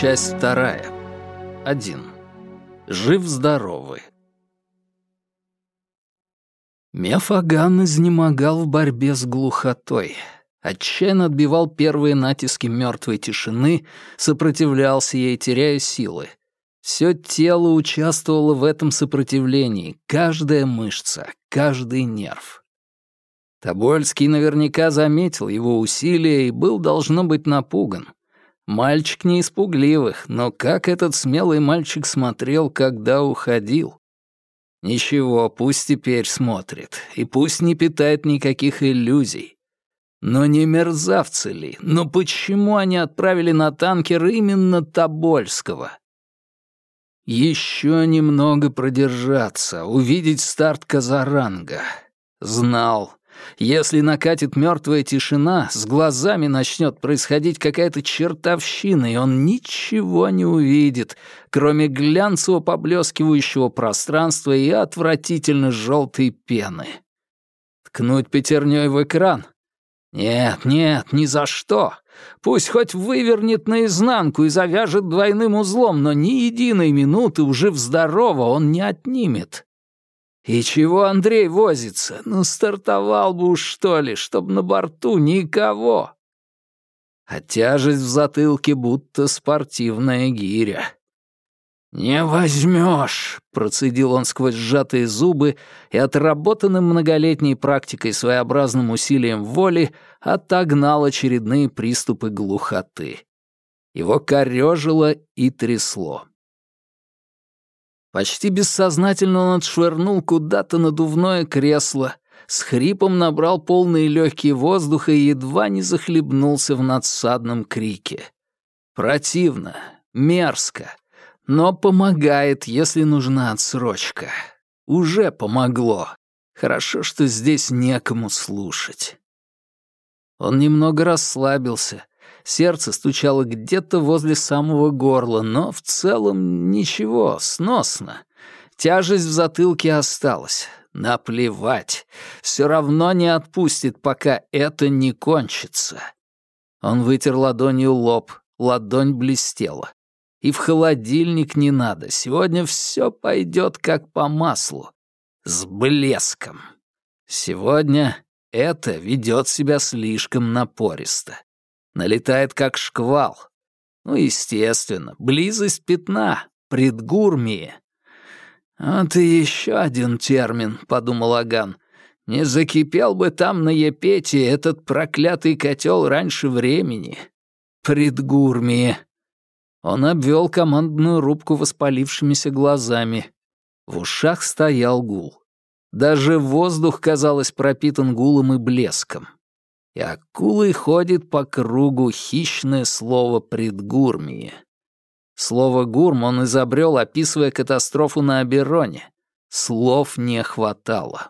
Часть 2. 1. Жив-здоровый. Мефаган изнемогал в борьбе с глухотой. Отчаянно отбивал первые натиски мертвой тишины, сопротивлялся ей, теряя силы. Все тело участвовало в этом сопротивлении, каждая мышца, каждый нерв. Тобольский наверняка заметил его усилия и был, должно быть, напуган. Мальчик не из пугливых, но как этот смелый мальчик смотрел, когда уходил? Ничего, пусть теперь смотрит, и пусть не питает никаких иллюзий. Но не мерзавцы ли? Но почему они отправили на танкер именно Тобольского? Еще немного продержаться, увидеть старт Казаранга. Знал. Если накатит мертвая тишина, с глазами начнет происходить какая-то чертовщина, и он ничего не увидит, кроме глянцево поблескивающего пространства и отвратительно желтой пены. Ткнуть пятерней в экран? Нет, ни за что. Пусть хоть вывернет наизнанку и завяжет двойным узлом, но ни единой минуты уже вздорово он не отнимет. И чего Андрей возится? Ну, стартовал бы уж, что ли, чтоб на борту никого. А тяжесть в затылке будто спортивная гиря. «Не возьмешь», — процедил он сквозь сжатые зубы и отработанным многолетней практикой своеобразным усилием воли отогнал очередные приступы глухоты. Его корёжило и трясло. Почти бессознательно он отшвырнул куда-то надувное кресло, с хрипом набрал полные легкие воздуха и едва не захлебнулся в надсадном крике. Противно, мерзко, но помогает, если нужна отсрочка. Уже помогло. Хорошо, что здесь некому слушать. Он немного расслабился. Сердце стучало где-то возле самого горла, но в целом ничего, сносно. Тяжесть в затылке осталась. Наплевать. Все равно не отпустит, пока это не кончится. Он вытер ладонью лоб, ладонь блестела. И в холодильник не надо. Сегодня все пойдет как по маслу. С блеском. Сегодня это ведет себя слишком напористо. Налетает как шквал. Ну, естественно, близость пятна, предгурмия. «Вот и еще один термин», — подумал Аган. «Не закипел бы там на Епете этот проклятый котел раньше времени. Предгурмия». Он обвел командную рубку воспалившимися глазами. В ушах стоял гул. Даже воздух, казалось, пропитан гулом и блеском. И акулой ходит по кругу хищное слово «предгурмия». Слово «гурм» он изобрел, описывая катастрофу на Обероне. Слов не хватало.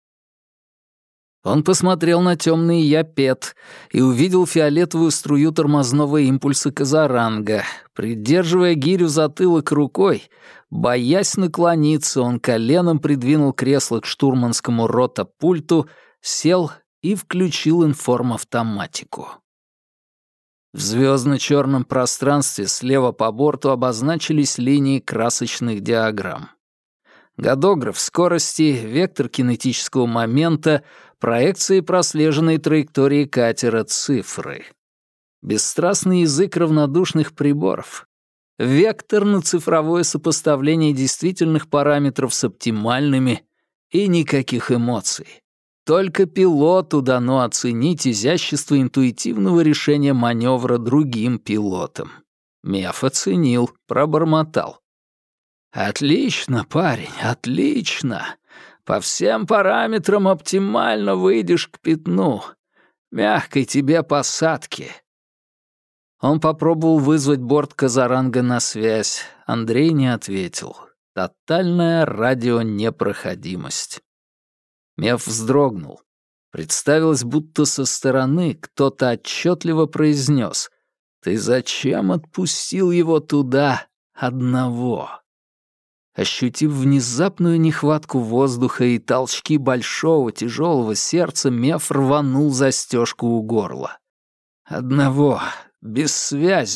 Он посмотрел на темный Япет и увидел фиолетовую струю тормозного импульса Казаранга. Придерживая гирю затылок рукой, боясь наклониться, он коленом придвинул кресло к штурманскому ротопульту, сел и включил информавтоматику. В звездно-черном пространстве слева по борту обозначились линии красочных диаграмм. Годограф скорости, вектор кинетического момента, проекции прослеженной траектории катера, цифры. Бесстрастный язык равнодушных приборов. Вектор на цифровое сопоставление действительных параметров с оптимальными и никаких эмоций. Только пилоту дано оценить изящество интуитивного решения маневра другим пилотам. Меф оценил, пробормотал. «Отлично, парень, отлично. По всем параметрам оптимально выйдешь к пятну. Мягкой тебе посадки». Он попробовал вызвать борт Казаранга на связь. Андрей не ответил. Тотальная радионепроходимость. Меф вздрогнул. Представилось, будто со стороны кто-то отчетливо произнес: «Ты зачем отпустил его туда одного?» Ощутив внезапную нехватку воздуха и толчки большого тяжелого сердца, Меф рванул застежку у горла. Одного, без связи,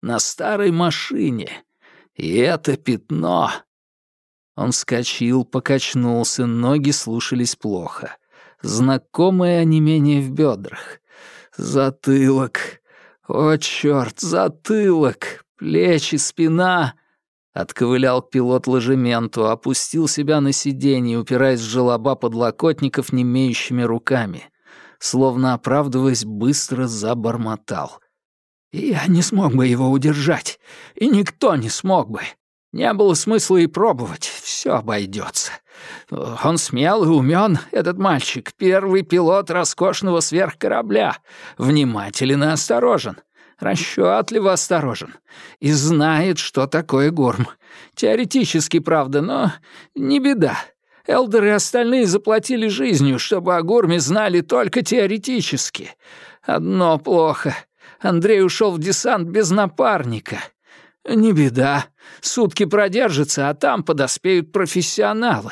на старой машине. И это пятно... Он вскочил, покачнулся, ноги слушались плохо. Знакомое онемение в бедрах. Затылок. О, чёрт, затылок. Плечи, спина. Отковылял пилот ложементу, опустил себя на сиденье, упираясь в желоба подлокотников немеющими руками. Словно оправдываясь, быстро забормотал. «Я не смог бы его удержать, и никто не смог бы. Не было смысла и пробовать, все обойдется. Он смел и умен, этот мальчик, первый пилот роскошного сверхкорабля, внимателен и осторожен, расчетливо осторожен, и знает, что такое Гурм. Теоретически, правда, но не беда. Элдер и остальные заплатили жизнью, чтобы о Гурме знали только теоретически. Одно плохо. Андрей ушел в десант без напарника. Не беда. Сутки продержится, а там подоспеют профессионалы.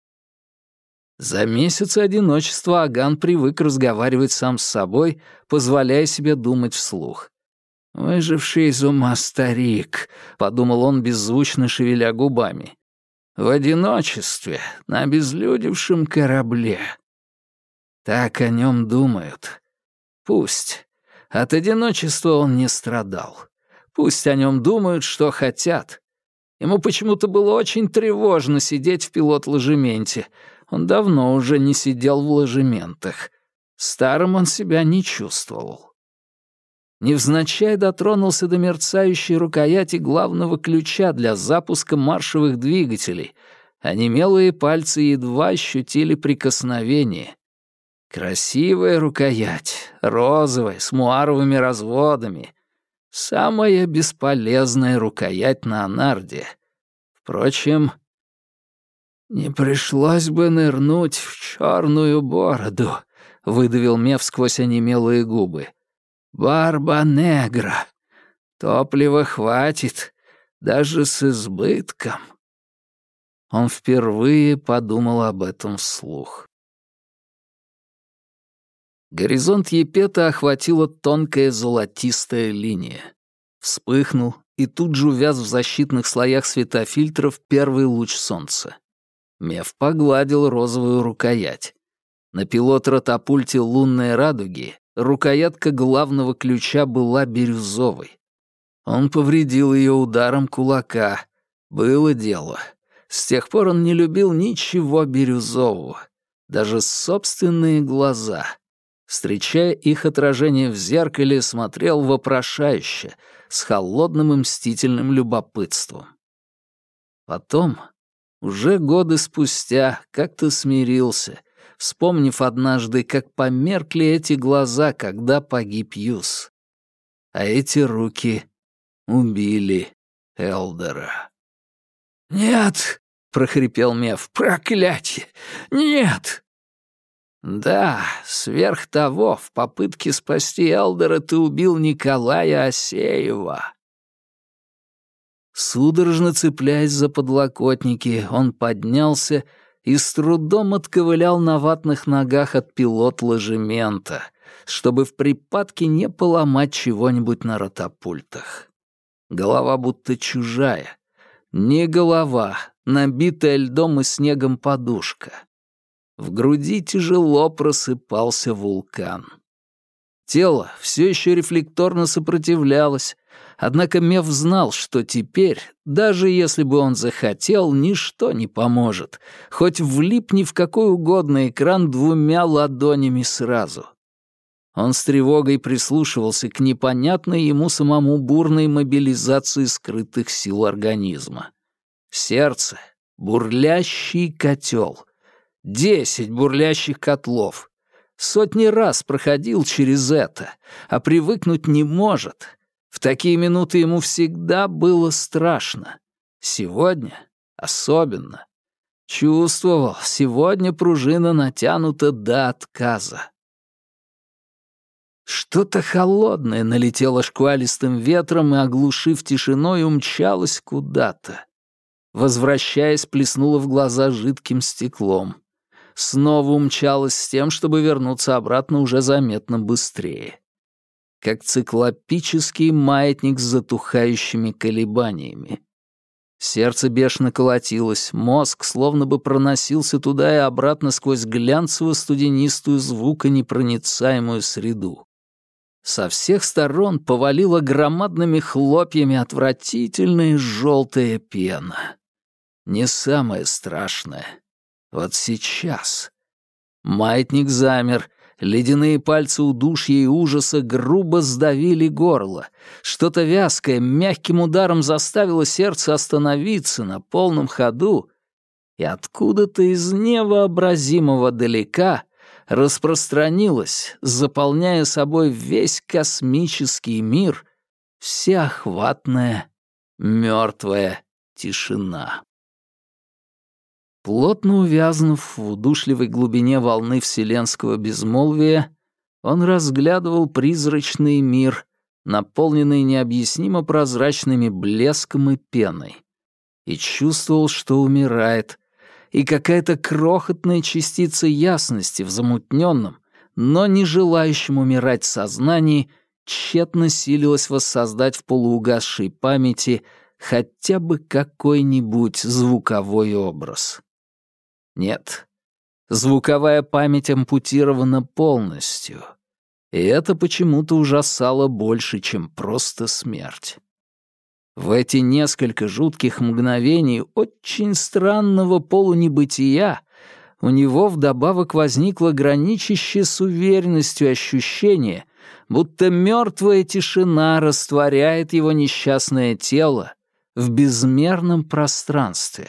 За месяцы одиночества Аган привык разговаривать сам с собой, позволяя себе думать вслух. «Выживший из ума старик», — подумал он, беззвучно шевеля губами. «В одиночестве, на обезлюдевшем корабле». Так о нем думают. Пусть. От одиночества он не страдал. Пусть о нем думают, что хотят. Ему почему-то было очень тревожно сидеть в пилот-ложементе. Он давно уже не сидел в ложементах. Старым он себя не чувствовал. Невзначай дотронулся до мерцающей рукояти главного ключа для запуска маршевых двигателей. Онемелые пальцы едва ощутили прикосновение. Красивая рукоять, розовая, с муаровыми разводами. Самая бесполезная рукоять на Анарде. Впрочем, не пришлось бы нырнуть в черную бороду, выдавил Меф сквозь онемелые губы. Барба-негра. Топлива хватит, даже с избытком. Он впервые подумал об этом вслух. Горизонт Епета охватила тонкая золотистая линия. Вспыхнул и тут же увяз в защитных слоях светофильтров первый луч солнца. Меф погладил розовую рукоять. На пилот-ротопульте лунной радуги рукоятка главного ключа была бирюзовой. Он повредил ее ударом кулака. Было дело. С тех пор он не любил ничего бирюзового. Даже собственные глаза. Встречая их отражение в зеркале, смотрел вопрошающе, с холодным и мстительным любопытством. Потом, уже годы спустя, как-то смирился, вспомнив однажды, как померкли эти глаза, когда погиб Юс. А эти руки убили Элдера. «Нет!» — прохрипел Меф. «Проклятье! Нет!» «Да, сверх того, в попытке спасти Элдера ты убил Николая Асеева». Судорожно цепляясь за подлокотники, он поднялся и с трудом отковылял на ватных ногах от пилот-ложемента, чтобы в припадке не поломать чего-нибудь на ротопультах. Голова будто чужая. Не голова, набитая льдом и снегом подушка. В груди тяжело просыпался вулкан. Тело все еще рефлекторно сопротивлялось, однако Меф знал, что теперь, даже если бы он захотел, ничто не поможет, хоть влипни в какой угодно экран двумя ладонями сразу. Он с тревогой прислушивался к непонятной ему самому бурной мобилизации скрытых сил организма. Сердце — бурлящий котел. 10 бурлящих котлов. Сотни раз проходил через это, а привыкнуть не может. В такие минуты ему всегда было страшно. Сегодня особенно. Чувствовал, сегодня пружина натянута до отказа. Что-то холодное налетело шквалистым ветром и, оглушив тишиной, умчалось куда-то. Возвращаясь, плеснуло в глаза жидким стеклом. Снова умчалась с тем, чтобы вернуться обратно уже заметно быстрее. как циклопический маятник с затухающими колебаниями. Сердце бешено колотилось, мозг словно бы проносился туда и обратно сквозь глянцево-студенистую звуконепроницаемую среду. Со всех сторон повалила громадными хлопьями отвратительная желтая пена. Не самое страшное. Вот сейчас. Маятник замер, ледяные пальцы удушья и ужаса грубо сдавили горло. Что-то вязкое мягким ударом заставило сердце остановиться на полном ходу, и откуда-то из невообразимого далека распространилась, заполняя собой весь космический мир, всеохватная мертвая тишина. Плотно увязнув в удушливой глубине волны вселенского безмолвия, он разглядывал призрачный мир, наполненный необъяснимо прозрачными блеском и пеной, и чувствовал, что умирает, и какая-то крохотная частица ясности в замутненном, но не желающем умирать сознании тщетно силилась воссоздать в полуугасшей памяти хотя бы какой-нибудь звуковой образ. Нет, звуковая память ампутирована полностью, и это почему-то ужасало больше, чем просто смерть. В эти несколько жутких мгновений очень странного полунебытия у него вдобавок возникло граничащее с уверенностью ощущение, будто мертвая тишина растворяет его несчастное тело в безмерном пространстве.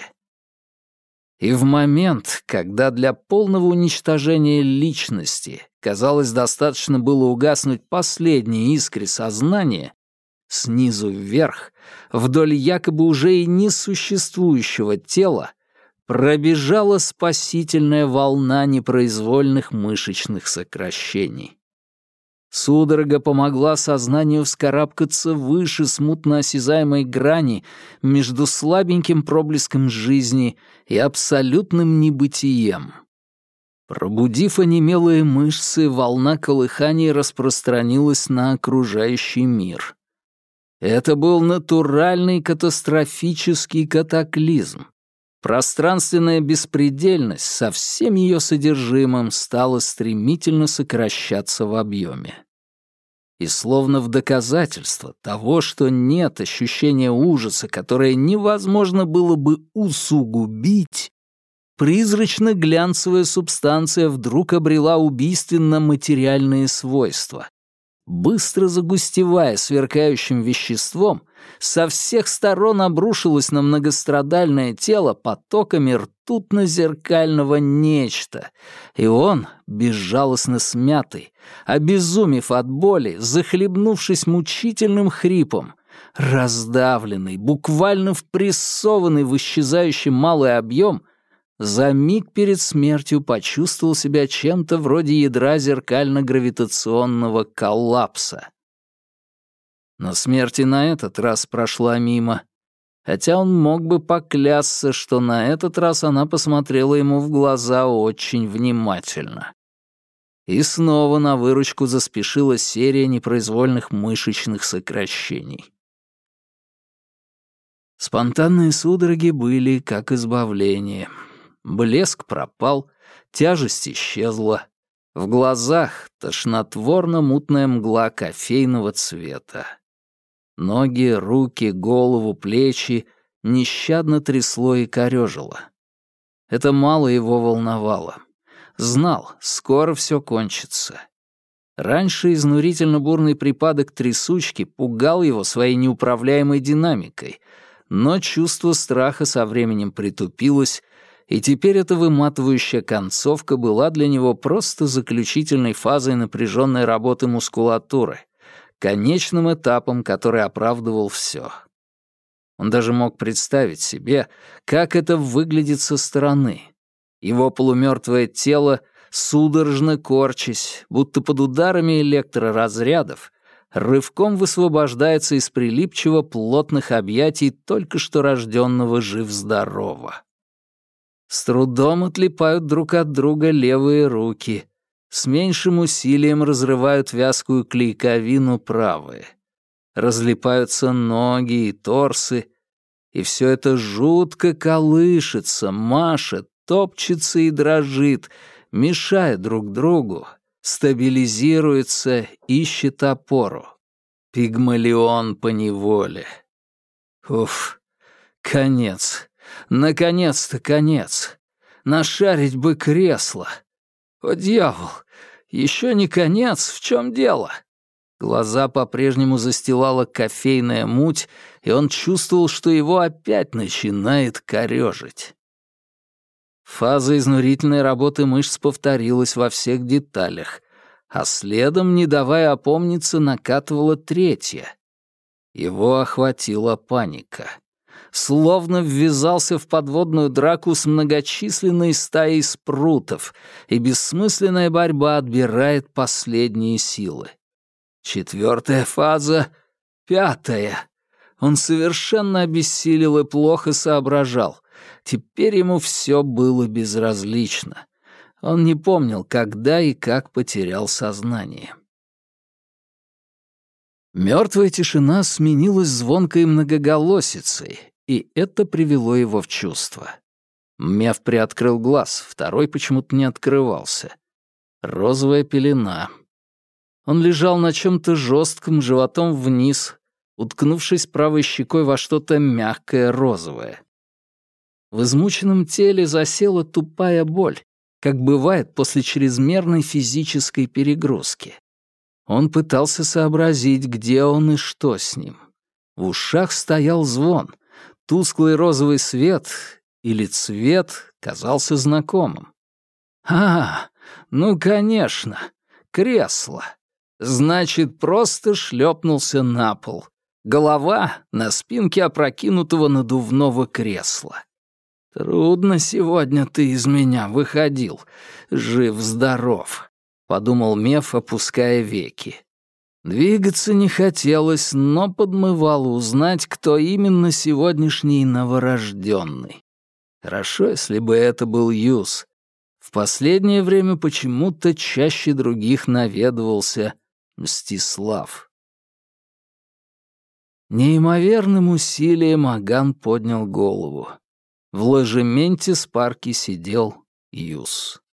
И в момент, когда для полного уничтожения личности, казалось, достаточно было угаснуть последней искре сознания, снизу вверх, вдоль якобы уже и несуществующего тела, пробежала спасительная волна непроизвольных мышечных сокращений. Судорога помогла сознанию вскарабкаться выше смутно осязаемой грани между слабеньким проблеском жизни и абсолютным небытием. Пробудив онемелые мышцы, волна колыханий распространилась на окружающий мир. Это был натуральный катастрофический катаклизм. Пространственная беспредельность со всем ее содержимым стала стремительно сокращаться в объеме. И словно в доказательство того, что нет ощущения ужаса, которое невозможно было бы усугубить, призрачно-глянцевая субстанция вдруг обрела убийственно-материальные свойства. Быстро загустевая сверкающим веществом, со всех сторон обрушилось на многострадальное тело потоками ртутно-зеркального нечто, и он, безжалостно смятый, обезумев от боли, захлебнувшись мучительным хрипом, раздавленный, буквально впрессованный в исчезающий малый объем, за миг перед смертью почувствовал себя чем-то вроде ядра зеркально-гравитационного коллапса. Но смерть и на этот раз прошла мимо, хотя он мог бы поклясться, что на этот раз она посмотрела ему в глаза очень внимательно. И снова на выручку заспешила серия непроизвольных мышечных сокращений. Спонтанные судороги были как избавление. Блеск пропал, тяжесть исчезла. В глазах тошнотворно-мутная мгла кофейного цвета. Ноги, руки, голову, плечи нещадно трясло и корёжило. Это мало его волновало. Знал, скоро все кончится. Раньше изнурительно-бурный припадок трясучки пугал его своей неуправляемой динамикой, но чувство страха со временем притупилось, и теперь эта выматывающая концовка была для него просто заключительной фазой напряженной работы мускулатуры, конечным этапом, который оправдывал все. Он даже мог представить себе, как это выглядит со стороны. Его полумертвое тело, судорожно корчась, будто под ударами электроразрядов, рывком высвобождается из прилипчиво плотных объятий только что рожденного жив-здорово. С трудом отлипают друг от друга левые руки. с меньшим усилием разрывают вязкую клейковину правые. Разлипаются ноги и торсы, и все это жутко колышется, машет, топчется и дрожит, мешает друг другу, стабилизируется, ищет опору. Пигмалион поневоле. Уф, конец. Наконец-то конец. Нашарить бы кресло. О, дьявол, еще не конец, в чем дело? Глаза по-прежнему застилала кофейная муть, и он чувствовал, что его опять начинает корёжить. Фаза изнурительной работы мышц повторилась во всех деталях, а следом, не давая опомниться, накатывала третья. Его охватила паника. Словно ввязался в подводную драку с многочисленной стаей спрутов, и бессмысленная борьба отбирает последние силы. Четвертая фаза, пятая. Он совершенно обессилел и плохо соображал. Теперь ему все было безразлично. Он не помнил, когда и как потерял сознание. Мертвая тишина сменилась звонкой многоголосицей, и это привело его в чувство. Меф приоткрыл глаз, второй почему-то не открывался. Розовая пелена. Он лежал на чем-то жестком, животом вниз, уткнувшись правой щекой во что-то мягкое розовое. В измученном теле засела тупая боль, как бывает после чрезмерной физической перегрузки. Он пытался сообразить, где он и что с ним. В ушах стоял звон. Тусклый розовый свет или цвет казался знакомым. Ну, конечно, кресло. Значит, просто шлепнулся на пол. Голова на спинке опрокинутого надувного кресла. «Трудно сегодня ты из меня выходил, жив-здоров», — подумал Меф, опуская веки. Двигаться не хотелось, но подмывало узнать, кто именно сегодняшний новорожденный. Хорошо, если бы это был Юс. В последнее время почему-то чаще других наведывался Мстислав. Неимоверным усилием Аган поднял голову. В ложементе с парки сидел Юс.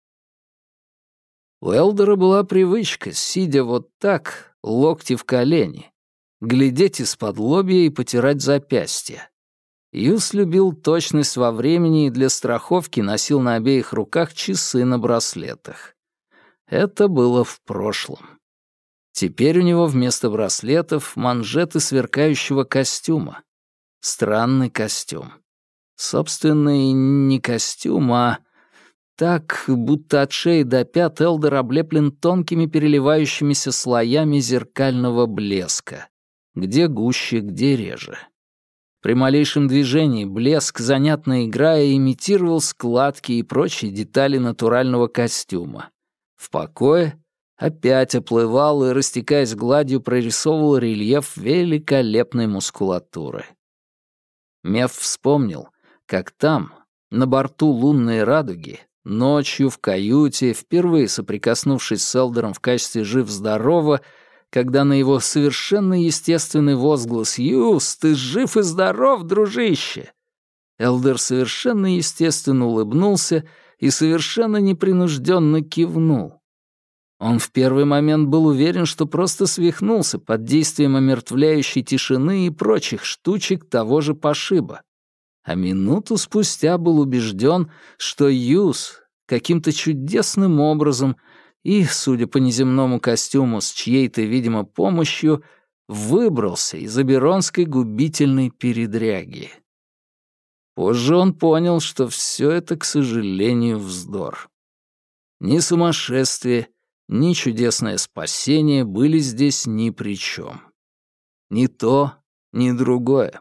У Элдера была привычка, сидя вот так, локти в колени, глядеть из-под лобья и потирать запястья. Юс любил точность во времени и для страховки носил на обеих руках часы на браслетах. Это было в прошлом. Теперь у него вместо браслетов манжеты сверкающего костюма. Странный костюм. Собственно, и не костюм, а так, будто от шеи до пят Элдер облеплен тонкими переливающимися слоями зеркального блеска. Где гуще, где реже. При малейшем движении блеск, занятно играя, имитировал складки и прочие детали натурального костюма. В покое опять оплывал и, растекаясь гладью, прорисовывал рельеф великолепной мускулатуры. Меф вспомнил, как там, на борту лунной радуги, ночью в каюте, впервые соприкоснувшись с Элдером в качестве жив-здорова, когда на его совершенно естественный возглас «Юс, ты жив и здоров, дружище!» Элдер совершенно естественно улыбнулся и совершенно непринужденно кивнул. Он в первый момент был уверен, что просто свихнулся под действием омертвляющей тишины и прочих штучек того же пошиба. А минуту спустя был убежден, что Юс каким-то чудесным образом и, судя по неземному костюму с чьей-то, видимо, помощью, выбрался из аберонской губительной передряги. Позже он понял, что все это, к сожалению, вздор. Ни сумасшествие, ни чудесное спасение были здесь ни при чем. Ни то, ни другое.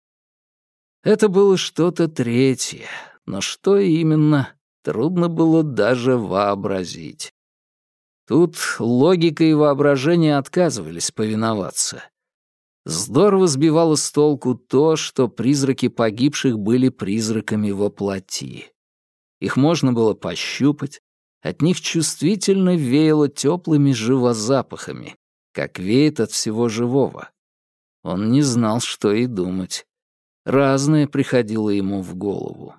Это было что-то третье, но что именно, трудно было даже вообразить. Тут логика и воображение отказывались повиноваться. Здорово сбивало с толку то, что призраки погибших были призраками во плоти. Их можно было пощупать, От них чувствительно веяло теплыми живозапахами, как веет от всего живого. Он не знал, что и думать. Разное приходило ему в голову.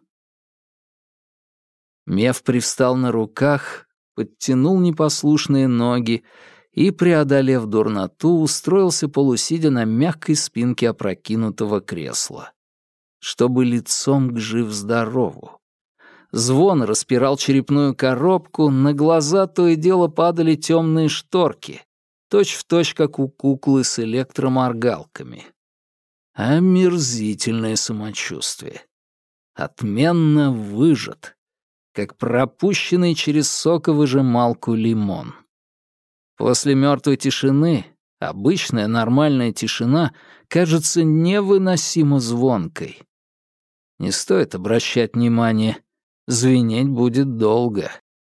Меф привстал на руках, подтянул непослушные ноги и, преодолев дурноту, устроился полусидя на мягкой спинке опрокинутого кресла, чтобы лицом к жив-здорову. Звон распирал черепную коробку, на глаза то и дело падали темные шторки, точь-в-точь, как у куклы с электроморгалками. Омерзительное самочувствие. Отменно выжат, как пропущенный через соковыжималку лимон. После мертвой тишины обычная нормальная тишина кажется невыносимо звонкой. Не стоит обращать внимание, звенеть будет долго.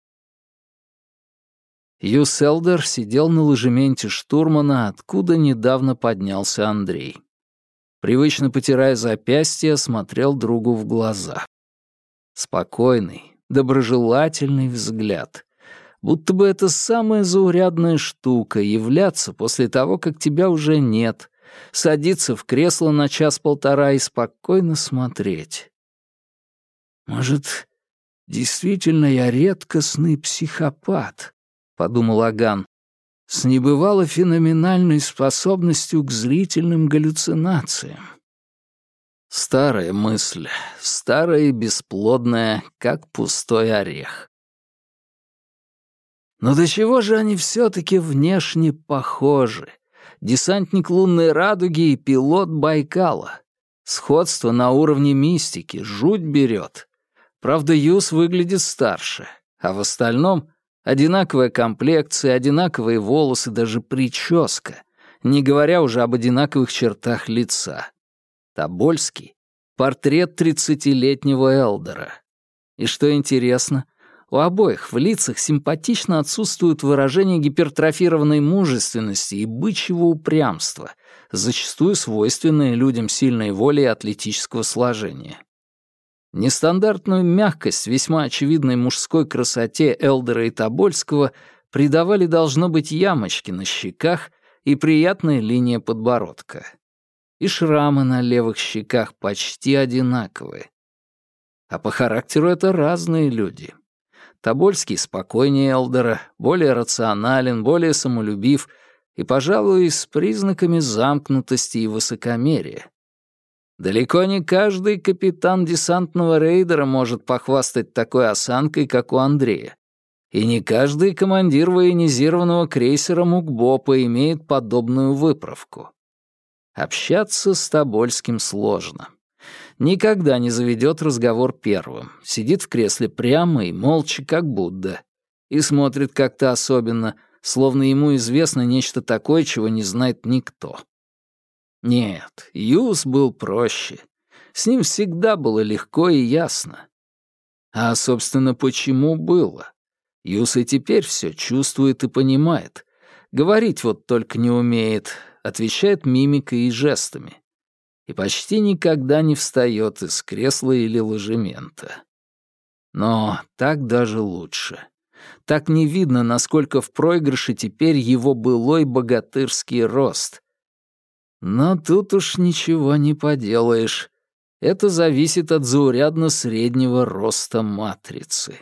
Юс Элдер сидел на ложементе штурмана, откуда недавно поднялся Андрей. Привычно потирая запястье, смотрел другу в глаза. Спокойный, доброжелательный взгляд. Будто бы это самая заурядная штука — являться после того, как тебя уже нет, садиться в кресло на час-полтора и спокойно смотреть. «Может, действительно я редкостный психопат?» — подумал Аган, «с небывало феноменальной способностью к зрительным галлюцинациям». Старая мысль, старая и бесплодная, как пустой орех. Но до чего же они все-таки внешне похожи? Десантник лунной радуги и пилот Байкала. Сходство на уровне мистики, жуть берет. Правда, Юс выглядит старше, а в остальном одинаковая комплекция, одинаковые волосы, даже прическа, не говоря уже об одинаковых чертах лица. Тобольский — портрет 30-летнего Элдера. И что интересно, у обоих в лицах симпатично отсутствуют выражения гипертрофированной мужественности и бычьего упрямства, зачастую свойственные людям сильной воли и атлетического сложения. Нестандартную мягкость весьма очевидной мужской красоте Элдера и Тобольского придавали, должно быть, ямочки на щеках и приятная линия подбородка. И шрамы на левых щеках почти одинаковые. А по характеру это разные люди. Тобольский спокойнее Элдера, более рационален, более самолюбив и, пожалуй, с признаками замкнутости и высокомерия. Далеко не каждый капитан десантного рейдера может похвастать такой осанкой, как у Андрея. И не каждый командир военизированного крейсера Мукбопа имеет подобную выправку. Общаться с Тобольским сложно. Никогда не заведет разговор первым. Сидит в кресле прямо и молча, как Будда. И смотрит как-то особенно, словно ему известно нечто такое, чего не знает никто. Нет, Юс был проще. С ним всегда было легко и ясно. А, собственно, почему было? Юс и теперь все чувствует и понимает. Говорить вот только не умеет, отвечает мимикой и жестами. И почти никогда не встает из кресла или ложемента. Но так даже лучше. Так не видно, насколько в проигрыше теперь его былой богатырский рост. Но тут уж ничего не поделаешь. Это зависит от заурядно-среднего роста матрицы.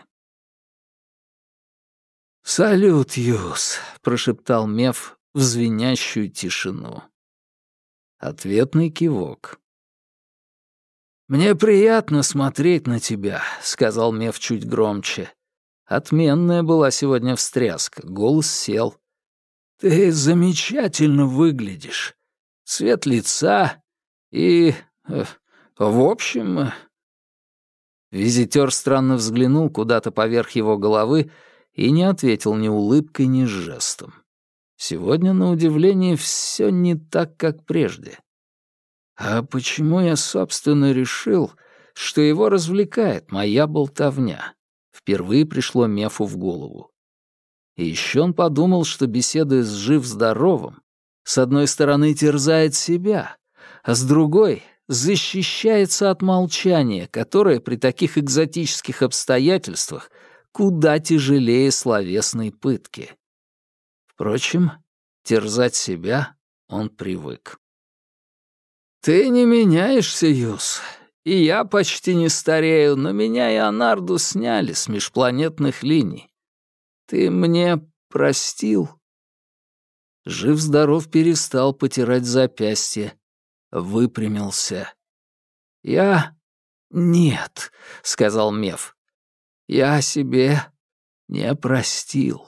«Салют, Юс», — прошептал Меф в звенящую тишину. Ответный кивок. «Мне приятно смотреть на тебя», — сказал Меф чуть громче. Отменная была сегодня встряска, голос сел. «Ты замечательно выглядишь. Цвет лица и... в общем...» Визитер странно взглянул куда-то поверх его головы и не ответил ни улыбкой, ни жестом. Сегодня, на удивление, все не так, как прежде. А почему я, собственно, решил, что его развлекает моя болтовня? Впервые пришло Мефу в голову. И еще он подумал, что, беседуя с жив-здоровым, с одной стороны терзает себя, а с другой защищается от молчания, которое при таких экзотических обстоятельствах куда тяжелее словесной пытки. Впрочем, терзать себя он привык. «Ты не меняешься, Юс. И я почти не старею, но меня и Анарду сняли с межпланетных линий. Ты мне простил?» Жив-здоров перестал потирать запястье, выпрямился. «Я... нет», — сказал Меф. «Я себе не простил».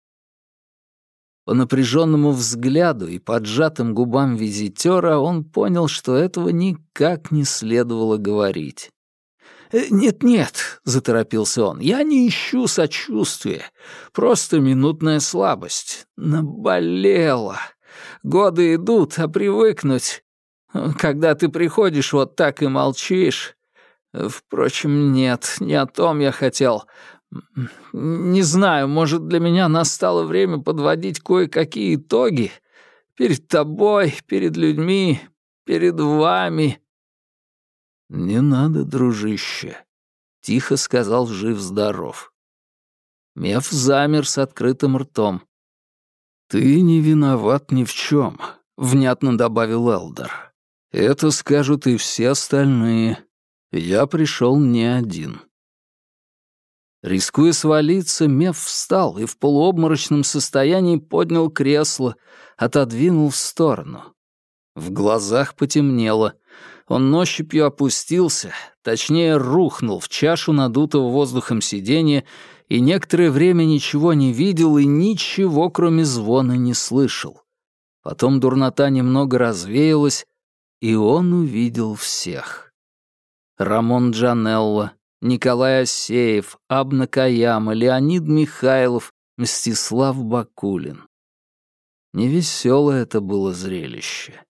По напряженному взгляду и поджатым губам визитера он понял, что этого никак не следовало говорить. «Нет-нет», — заторопился он, — «я не ищу сочувствия. Просто минутная слабость. Наболело. Годы идут, а привыкнуть... Когда ты приходишь вот так и молчишь... Впрочем, нет, не о том я хотел. Не знаю, может, для меня настало время подводить кое-какие итоги? Перед тобой, перед людьми, перед вами». «Не надо, дружище», — тихо сказал жив-здоров. Меф замер с открытым ртом. «Ты не виноват ни в чем», — внятно добавил Элдер. «Это скажут и все остальные. Я пришел не один». Рискуя свалиться, Меф встал и в полуобморочном состоянии поднял кресло, отодвинул в сторону. В глазах потемнело. Он ощупью опустился, точнее, рухнул в чашу надутого воздухом сиденья и некоторое время ничего не видел и ничего, кроме звона, не слышал. Потом дурнота немного развеялась, и он увидел всех. Рамон Джанелло, Николай Асеев, Абна Каяма, Леонид Михайлов, Мстислав Бакулин. Невеселое это было зрелище.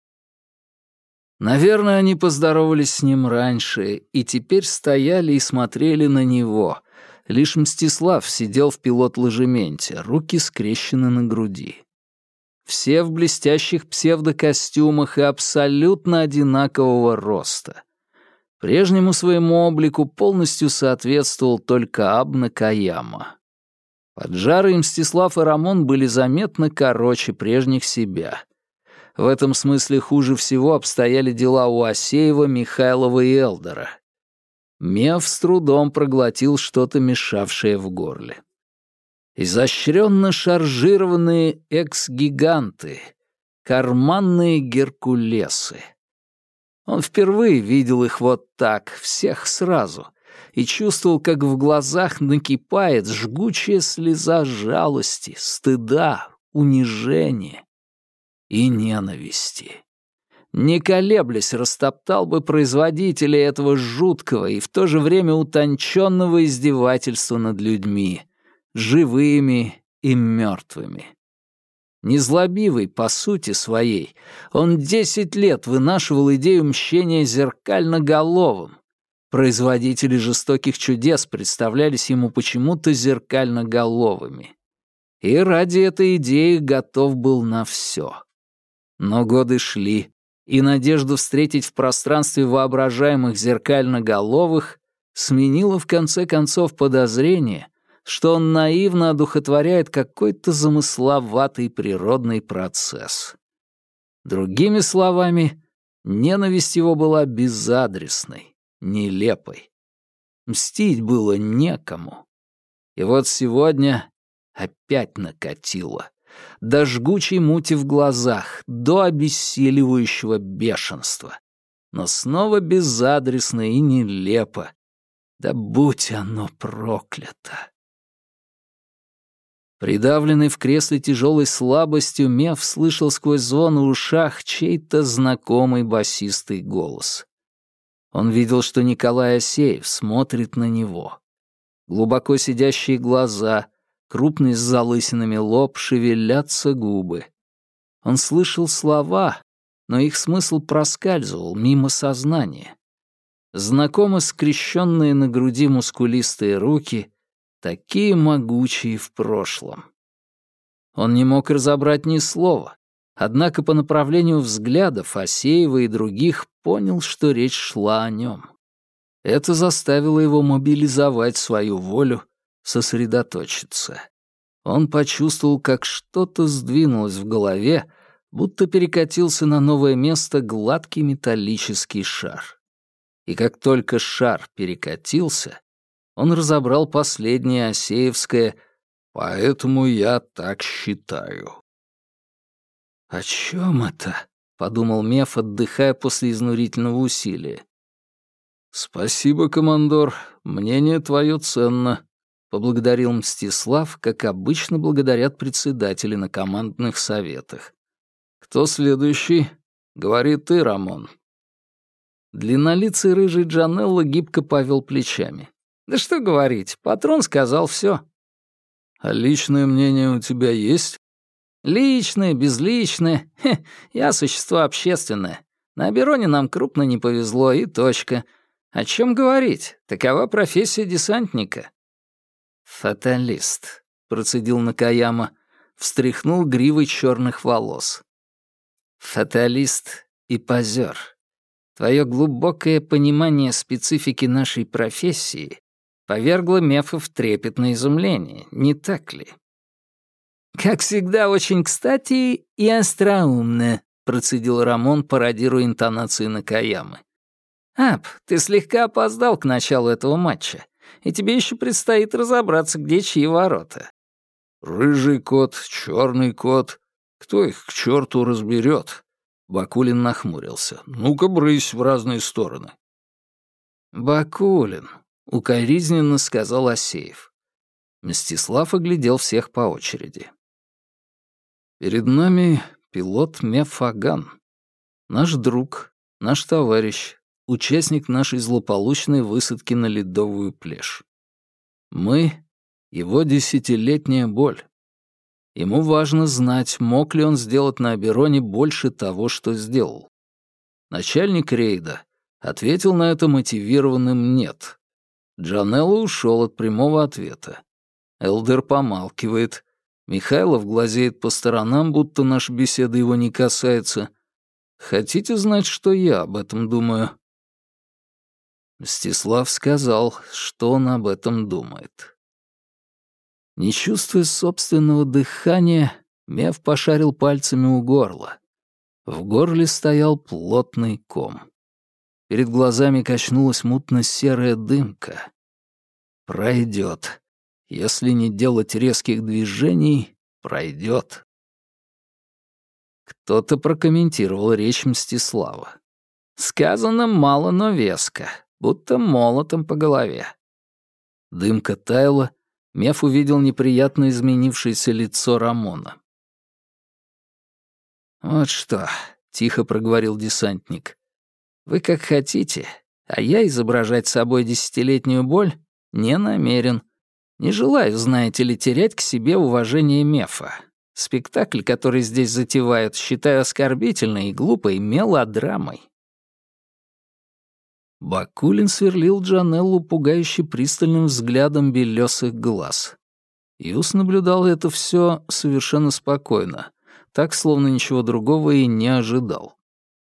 Наверное, они поздоровались с ним раньше и теперь стояли и смотрели на него. Лишь Мстислав сидел в пилот-ложементе, руки скрещены на груди. Все в блестящих псевдокостюмах и абсолютно одинакового роста. Прежнему своему облику полностью соответствовал только Абна Каяма. Поджарый Мстислав и Рамон были заметно короче прежних себя. В этом смысле хуже всего обстояли дела у Асеева, Михайлова и Элдера. Меф с трудом проглотил что-то, мешавшее в горле. Изощренно шаржированные экс-гиганты, карманные геркулесы. Он впервые видел их вот так, всех сразу, и чувствовал, как в глазах накипает жгучая слеза жалости, стыда, унижения и ненависти. Не колеблясь, растоптал бы производителей этого жуткого и в то же время утонченного издевательства над людьми, живыми и мертвыми. Незлобивый по сути своей, он 10 лет вынашивал идею мщения зеркальноголовым. Производители жестоких чудес представлялись ему почему-то зеркальноголовыми. И ради этой идеи готов был на все. Но годы шли, и надежду встретить в пространстве воображаемых зеркальноголовых сменило в конце концов подозрение, что он наивно одухотворяет какой-то замысловатый природный процесс. Другими словами, ненависть его была безадресной, нелепой. Мстить было некому. И вот сегодня опять накатило. До жгучей мути в глазах, до обессиливающего бешенства. Но снова безадресно и нелепо. Да будь оно проклято! Придавленный в кресле тяжелой слабостью, Меф слышал сквозь звон в ушах чей-то знакомый басистый голос. Он видел, что Николай Асеев смотрит на него. Глубоко сидящие глаза, крупный с залысинами лоб, шевелятся губы. Он слышал слова, но их смысл проскальзывал мимо сознания. Знакомо скрещенные на груди мускулистые руки, такие могучие в прошлом. Он не мог разобрать ни слова, однако по направлению взглядов Асеева и других понял, что речь шла о нем. Это заставило его мобилизовать свою волю, сосредоточиться. Он почувствовал, как что-то сдвинулось в голове, будто перекатился на новое место гладкий металлический шар. И как только шар перекатился, он разобрал последнее осеевское «поэтому я так считаю». «О чем это?» — подумал Меф, отдыхая после изнурительного усилия. «Спасибо, командор, мнение твое ценно», — поблагодарил Мстислав, как обычно благодарят председатели на командных советах. «Кто следующий? Говори ты, Рамон». Длиннолицый рыжий Джанелло гибко повел плечами. «Да что говорить, патрон сказал все. «А личное мнение у тебя есть?» «Личное, безличное. Я существо общественное. На Обероне нам крупно не повезло, и точка. О чем говорить? Такова профессия десантника». «Фаталист», — процедил Накаяма, встряхнул гривой черных волос. «Фаталист и позер. Твое глубокое понимание специфики нашей профессии повергло Мефа в трепетное изумление, не так ли?» «Как всегда, очень кстати и остроумно», — процедил Рамон, пародируя интонации Накаямы. «Ап, ты слегка опоздал к началу этого матча, и тебе еще предстоит разобраться, где чьи ворота». «Рыжий кот, черный кот. Кто их к черту разберет?» Бакулин нахмурился. «Ну-ка, брысь в разные стороны». «Бакулин», — укоризненно сказал Асеев. Мстислав оглядел всех по очереди. «Перед нами пилот Мефаган. Наш друг, наш товарищ, участник нашей злополучной высадки на Ледовую плешь. Мы — его десятилетняя боль. Ему важно знать, мог ли он сделать на Обероне больше того, что сделал. Начальник рейда ответил на это мотивированным «нет». Джанелло ушел от прямого ответа. Элдер помалкивает. Михайлов глазеет по сторонам, будто наша беседа его не касается. Хотите знать, что я об этом думаю?» Мстислав сказал, что он об этом думает. Не чувствуя собственного дыхания, Меф пошарил пальцами у горла. В горле стоял плотный ком. Перед глазами качнулась мутно-серая дымка. Пройдет. Если не делать резких движений, пройдет. Кто-то прокомментировал речь Мстислава. Сказано мало, но веско, будто молотом по голове. Дымка таяла, Меф увидел неприятно изменившееся лицо Рамона. «Вот что», — тихо проговорил десантник, — «вы как хотите, а я изображать собой десятилетнюю боль не намерен. Не желаю, знаете ли, терять к себе уважение Мефа. Спектакль, который здесь затевают, считаю оскорбительной и глупой мелодрамой». Бакулин сверлил Джанеллу пугающе пристальным взглядом белесых глаз. Юс наблюдал это все совершенно спокойно, так, словно ничего другого и не ожидал.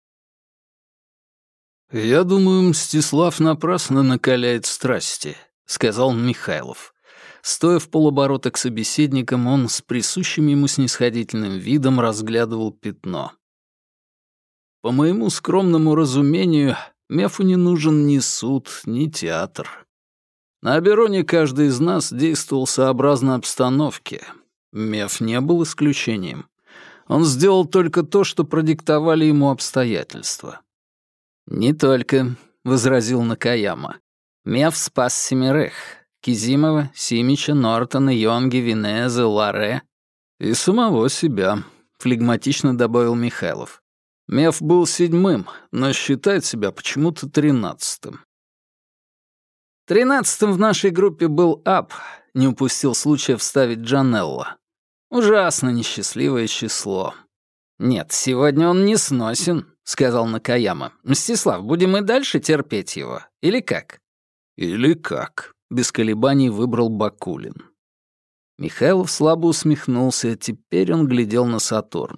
«Я думаю, Мстислав напрасно накаляет страсти», — сказал Михайлов. Стоя в полоборота к собеседникам, он с присущим ему снисходительным видом разглядывал пятно. «По моему скромному разумению, Мефу не нужен ни суд, ни театр. На Обероне каждый из нас действовал сообразно обстановке. Меф не был исключением. Он сделал только то, что продиктовали ему обстоятельства». «Не только», — возразил Накаяма. «Меф спас семерых. Кизимова, Симича, Нортона, Йонги, Винезе, Ларе». «И самого себя», — флегматично добавил Михайлов. «Меф был 7-м, но считает себя почему-то 13-м». 13-м в нашей группе был Ап», — не упустил случая вставить Джанелло. «Ужасно несчастливое число». «Нет, сегодня он не сносен», — сказал Накаяма. «Мстислав, будем и дальше терпеть его? Или как?» «Или как?» — без колебаний выбрал Бакулин. Михайлов слабо усмехнулся, теперь он глядел на Сатурн.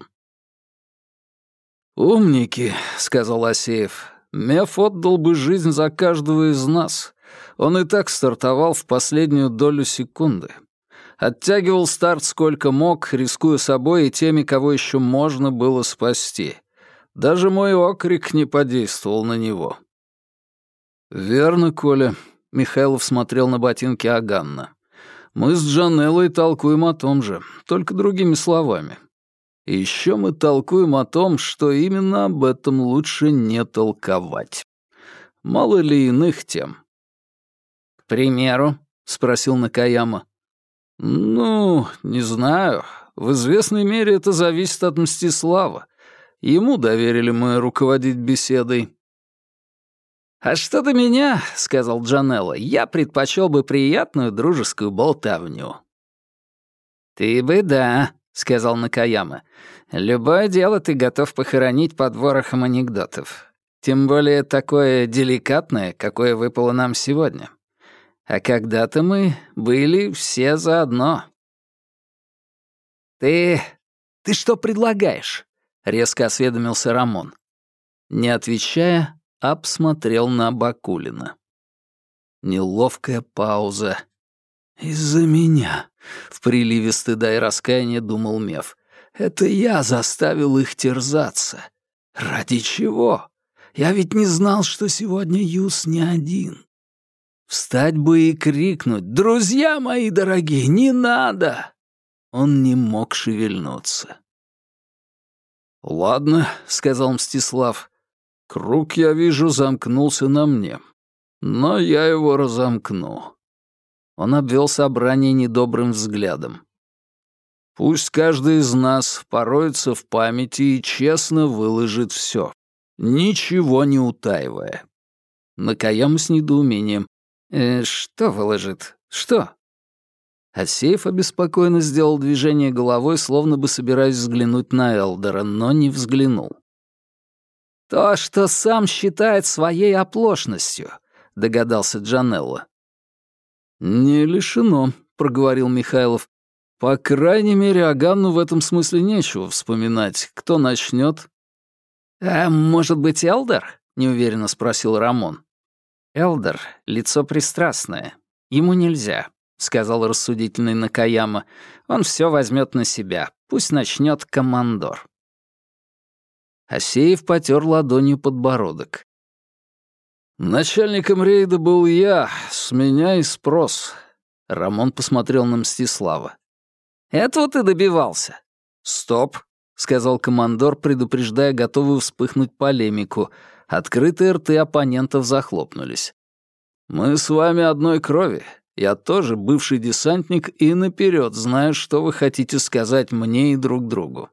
«Умники», — сказал Асеев. «Меф отдал бы жизнь за каждого из нас. Он и так стартовал в последнюю долю секунды. Оттягивал старт сколько мог, рискуя собой и теми, кого еще можно было спасти. Даже мой окрик не подействовал на него. «Верно, Коля», — Михайлов смотрел на ботинки Аганна. «Мы с Джанеллой толкуем о том же, только другими словами. И еще мы толкуем о том, что именно об этом лучше не толковать. Мало ли иных тем». «К примеру?» — спросил Накаяма. «Ну, не знаю. В известной мере это зависит от Мстислава. Ему доверили мы руководить беседой». «А что до меня, — сказал Джанелло, — я предпочел бы приятную дружескую болтовню». «Ты бы да, — сказал Накаяма. Любое дело ты готов похоронить под ворохом анекдотов. Тем более такое деликатное, какое выпало нам сегодня. А когда-то мы были все заодно». «Ты что предлагаешь?» — резко осведомился Рамон. Не отвечая, обсмотрел на Бакулина. Неловкая пауза. «Из-за меня», — в приливе стыда и раскаяния думал Меф. «Это я заставил их терзаться. Ради чего? Я ведь не знал, что сегодня Юс не один. Встать бы и крикнуть: «Друзья мои дорогие, не надо!» Он не мог шевельнуться. «Ладно», — сказал Мстислав. «Круг, я вижу, замкнулся на мне. Но я его разомкну». Он обвел собрание недобрым взглядом. «Пусть каждый из нас пороется в памяти и честно выложит все, ничего не утаивая». Накаяма с недоумением. «Что выложит? Что?» Асеев обеспокоенно сделал движение головой, словно бы собираясь взглянуть на Элдера, но не взглянул. «То, что сам считает своей оплошностью», — догадался Джанелло. «Не лишено», — проговорил Михайлов. «По крайней мере, Аганну в этом смысле нечего вспоминать. Кто начнет?» «Может быть, Элдер?» — неуверенно спросил Рамон. «Элдер — лицо пристрастное. Ему нельзя», — сказал рассудительный Накаяма. «Он все возьмет на себя. Пусть начнет командор». Асеев потер ладонью подбородок. «Начальником рейда был я, с меня и спрос». Рамон посмотрел на Мстислава. «Этого ты добивался?» «Стоп», — сказал командор, предупреждая готовую вспыхнуть полемику. Открытые рты оппонентов захлопнулись. «Мы с вами одной крови. Я тоже бывший десантник и наперед знаю, что вы хотите сказать мне и друг другу.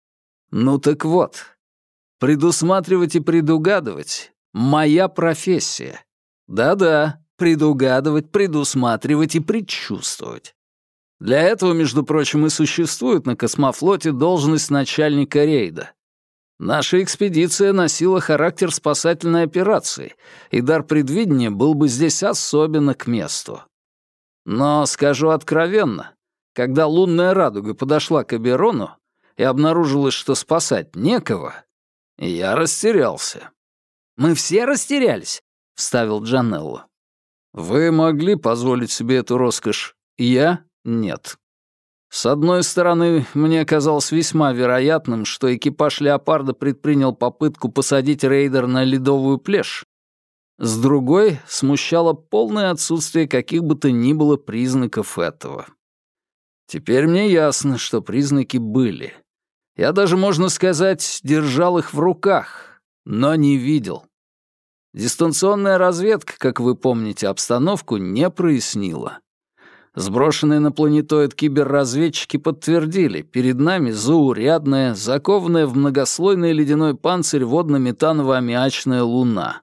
Ну так вот, предусматривать и предугадывать — моя профессия. Да-да, предугадывать, предусматривать и предчувствовать. Для этого, между прочим, и существует на космофлоте должность начальника рейда. Наша экспедиция носила характер спасательной операции, и дар предвидения был бы здесь особенно к месту. Но, скажу откровенно, когда лунная радуга подошла к Аберону и обнаружилось, что спасать некого, я растерялся». «Мы все растерялись», — вставил Джанелло. «Вы могли позволить себе эту роскошь, я — нет. С одной стороны, мне казалось весьма вероятным, что экипаж «Леопарда» предпринял попытку посадить рейдер на ледовую плешь. С другой, смущало полное отсутствие каких бы то ни было признаков этого. Теперь мне ясно, что признаки были. Я даже, можно сказать, держал их в руках, но не видел. Дистанционная разведка, как вы помните, обстановку не прояснила. Сброшенные на планетоид киберразведчики подтвердили, перед нами заурядная, закованная в многослойный ледяной панцирь водно-метаново-аммиачная луна.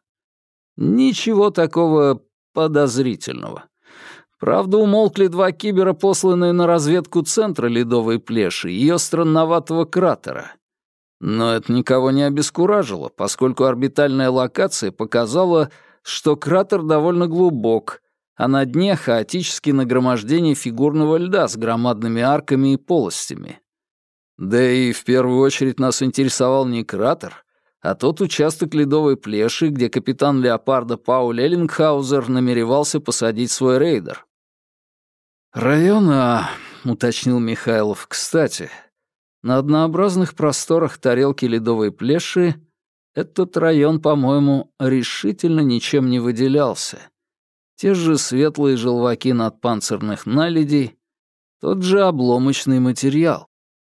Ничего такого подозрительного. Правда, умолкли два кибера, посланные на разведку центра ледовой плеши и ее странноватого кратера. Но это никого не обескуражило, поскольку орбитальная локация показала, что кратер довольно глубок, а на дне хаотические нагромождения фигурного льда с громадными арками и полостями. Да и в первую очередь нас интересовал не кратер, а тот участок ледовой плеши, где капитан Леопарда Пауль Эллингхаузер намеревался посадить свой рейдер. «Район А», — уточнил Михайлов. «Кстати, на однообразных просторах тарелки ледовой плеши этот район, по-моему, решительно ничем не выделялся. Те же светлые желваки надпанцирных наледей, тот же обломочный материал.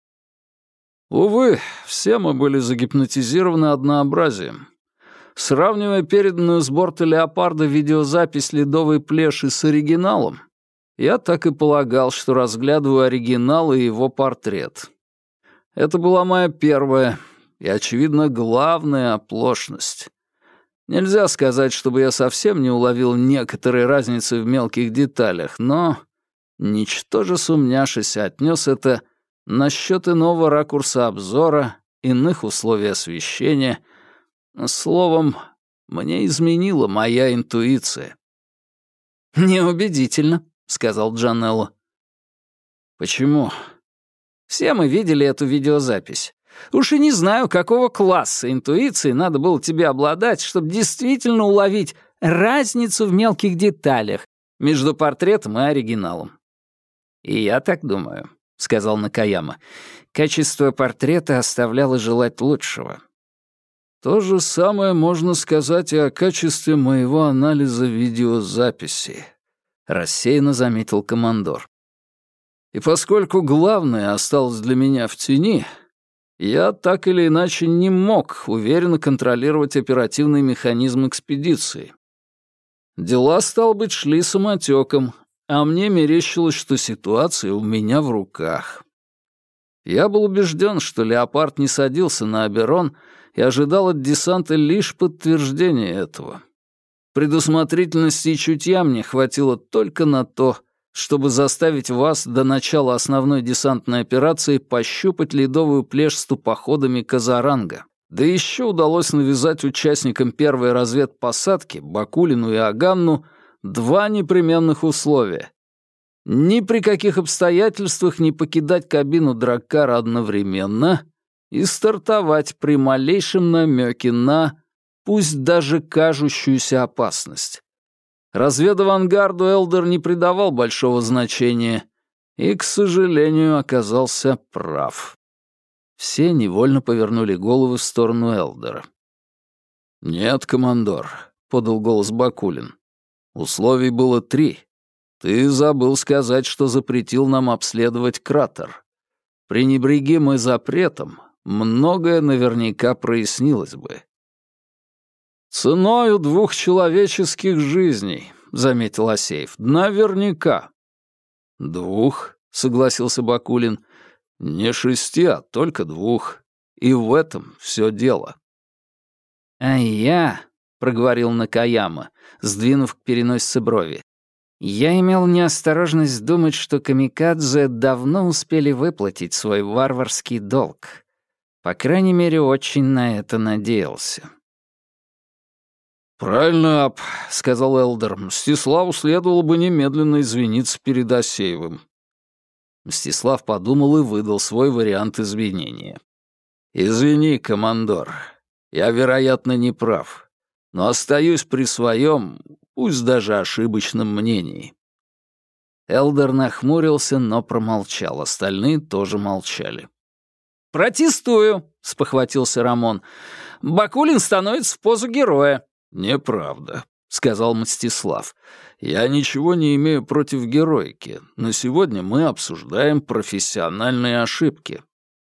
Увы, все мы были загипнотизированы однообразием. Сравнивая переданную с борта «Леопарда» видеозапись ледовой плеши с оригиналом, я так и полагал, что разглядываю оригинал и его портрет. Это была моя первая и, очевидно, главная оплошность. Нельзя сказать, чтобы я совсем не уловил некоторые разницы в мелких деталях, но, ничтоже сумняшись, отнес это насчет иного ракурса обзора, иных условий освещения. Словом, мне изменила моя интуиция. «Неубедительно», — сказал Джанелло. «Почему?» «Все мы видели эту видеозапись. Уж и не знаю, какого класса интуиции надо было тебе обладать, чтобы действительно уловить разницу в мелких деталях между портретом и оригиналом». «И я так думаю», — сказал Накаяма. «Качество портрета оставляло желать лучшего». «То же самое можно сказать и о качестве моего анализа видеозаписи», — рассеянно заметил командор. «И поскольку главное осталось для меня в тени, я так или иначе не мог уверенно контролировать оперативный механизм экспедиции. Дела, стало быть, шли самотеком, а мне мерещилось, что ситуация у меня в руках. Я был убежден, что «Леопард» не садился на Оберон и ожидал от десанта лишь подтверждения этого. Предусмотрительности и чутья мне хватило только на то, чтобы заставить вас до начала основной десантной операции пощупать ледовую плешь с тупоходами Казаранга. Да еще удалось навязать участникам первой разведпосадки, Бакулину и Аганну, два непременных условия. Ни при каких обстоятельствах не покидать кабину Драккара одновременно и стартовать при малейшем намеке на, пусть даже кажущуюся опасность. Разведавангарду Элдер не придавал большого значения и, к сожалению, оказался прав. Все невольно повернули головы в сторону Элдера. «Нет, командор», — подал голос Бакулин. «Условий было 3. Ты забыл сказать, что запретил нам обследовать кратер. Пренебреги мы запретом, многое наверняка прояснилось бы». «Ценою 2 человеческих жизней», — заметил Асеев. «Наверняка». 2, — согласился Бакулин. «Не 6, а только 2. И в этом все дело». «А я», — проговорил Накаяма, сдвинув к переносице брови, «я имел неосторожность думать, что камикадзе давно успели выплатить свой варварский долг. По крайней мере, очень на это надеялся». «Правильно, Ап», — сказал Элдер. «Мстиславу следовало бы немедленно извиниться перед Асеевым». Мстислав подумал и выдал свой вариант извинения. «Извини, командор, я, вероятно, не прав, но остаюсь при своем, пусть даже ошибочном мнении». Элдер нахмурился, но промолчал, остальные тоже молчали. «Протестую», — спохватился Рамон. «Бакулин становится в позу героя». «Неправда», — сказал Мстислав. «Я ничего не имею против героики, но сегодня мы обсуждаем профессиональные ошибки».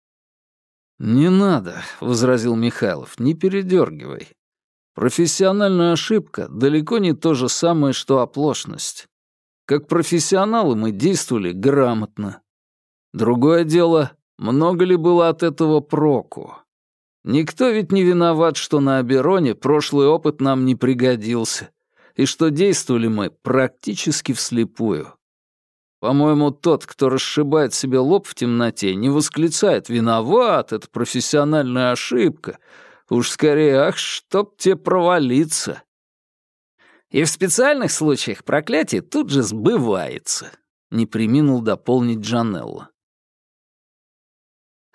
«Не надо», — возразил Михайлов, — «не передергивай. Профессиональная ошибка далеко не то же самое, что оплошность. Как профессионалы мы действовали грамотно. Другое дело, много ли было от этого проку? Никто ведь не виноват, что на Обероне прошлый опыт нам не пригодился, и что действовали мы практически вслепую. По-моему, тот, кто расшибает себе лоб в темноте, не восклицает «виноват, это профессиональная ошибка», уж скорее «ах, чтоб тебе провалиться». И в специальных случаях проклятие тут же сбывается, не преминул дополнить Джанелло.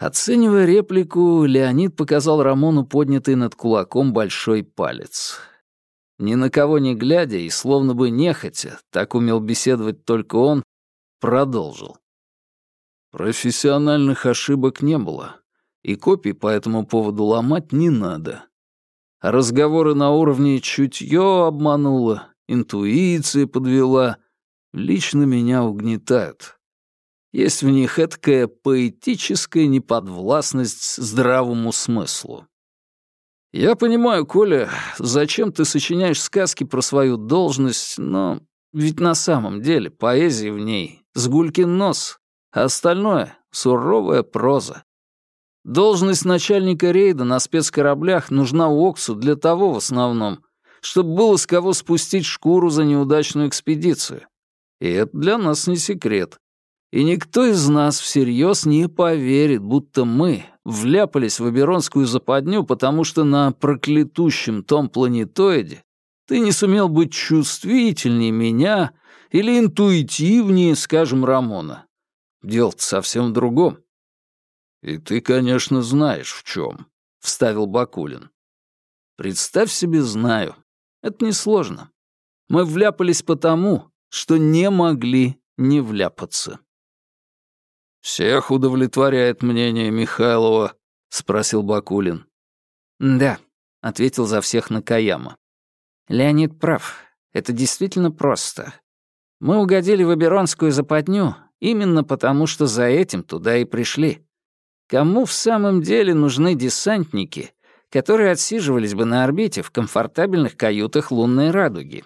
Оценивая реплику, Леонид показал Рамону поднятый над кулаком большой палец. Ни на кого не глядя и словно бы нехотя, так умел беседовать только он, продолжил. Профессиональных ошибок не было, и копий по этому поводу ломать не надо. А разговоры на уровне чутье обмануло, интуиция подвела, лично меня угнетают. Есть в них эткая поэтическая неподвластность здравому смыслу. Я понимаю, Коля, зачем ты сочиняешь сказки про свою должность, но ведь на самом деле поэзия в ней — сгулькин нос, а остальное — суровая проза. Должность начальника рейда на спецкораблях нужна Уоксу для того в основном, чтобы было с кого спустить шкуру за неудачную экспедицию. И это для нас не секрет. И никто из нас всерьез не поверит, будто мы вляпались в Оберонскую западню, потому что на проклятущем том планетоиде ты не сумел быть чувствительнее меня или интуитивнее, скажем, Рамона. Дело-то совсем в другом. «И ты, конечно, знаешь, в чем», — вставил Бакулин. «Представь себе, знаю. Это несложно. Мы вляпались потому, что не могли не вляпаться». «Всех удовлетворяет мнение Михайлова?» — спросил Бакулин. «Да», — ответил за всех Накаяма. «Леонид прав. Это действительно просто. Мы угодили в Оберонскую западню именно потому, что за этим туда и пришли. Кому в самом деле нужны десантники, которые отсиживались бы на орбите в комфортабельных каютах лунной радуги?»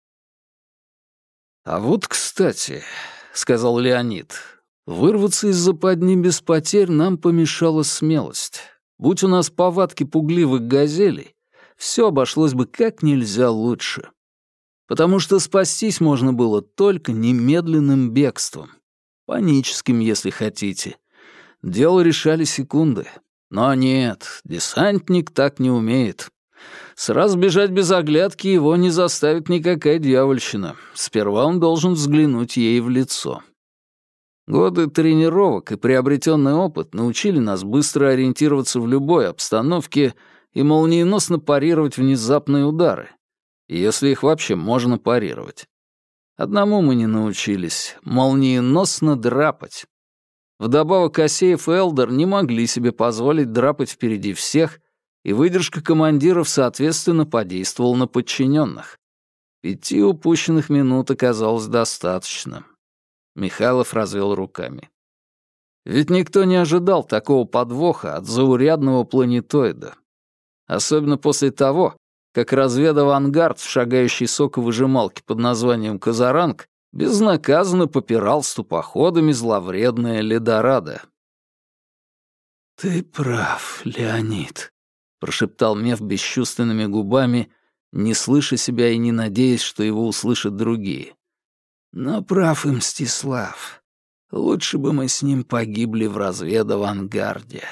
«А вот, кстати», — сказал Леонид, — «вырваться из западни без потерь нам помешала смелость. Будь у нас повадки пугливых газелей, все обошлось бы как нельзя лучше. Потому что спастись можно было только немедленным бегством. Паническим, если хотите. Дело решали секунды. Но нет, десантник так не умеет. Сразу бежать без оглядки его не заставит никакая дьявольщина. Сперва он должен взглянуть ей в лицо. Годы тренировок и приобретенный опыт научили нас быстро ориентироваться в любой обстановке и молниеносно парировать внезапные удары, если их вообще можно парировать. Одному мы не научились — молниеносно драпать. Вдобавок Асеев и Элдер не могли себе позволить драпать впереди всех, и выдержка командиров, соответственно, подействовала на подчиненных. 5 упущенных минут оказалось достаточно. Михайлов развел руками. Ведь никто не ожидал такого подвоха от заурядного планетоида. Особенно после того, как разведавангард в шагающей соковыжималке под названием «Казаранг» безнаказанно попирал ступоходами зловредное Ледорадо. «Ты прав, Леонид», — прошептал Меф бесчувственными губами, не слыша себя и не надеясь, что его услышат другие. «Но прав и Мстислав. Лучше бы мы с ним погибли в разведавангарде».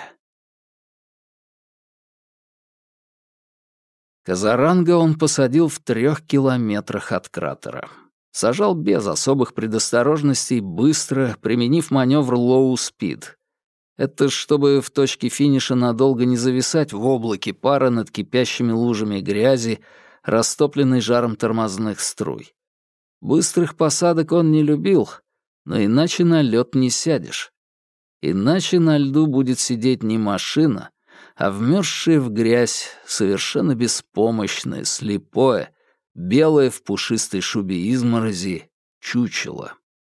Казаранга он посадил в 3 километрах от кратера. Сажал без особых предосторожностей, быстро, применив маневр low speed. Это чтобы в точке финиша надолго не зависать в облаке пара над кипящими лужами грязи, растопленной жаром тормозных струй. Быстрых посадок он не любил, но иначе на лед не сядешь. Иначе на льду будет сидеть не машина, а вмерзшее в грязь, совершенно беспомощное, слепое, белое в пушистой шубе изморози чучело.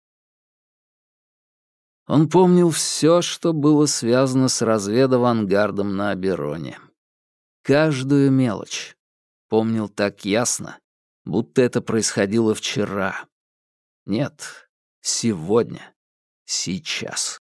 Он помнил все, что было связано с разведавангардом на Обероне. Каждую мелочь. Помнил так ясно, будто это происходило вчера. Нет, сегодня, сейчас.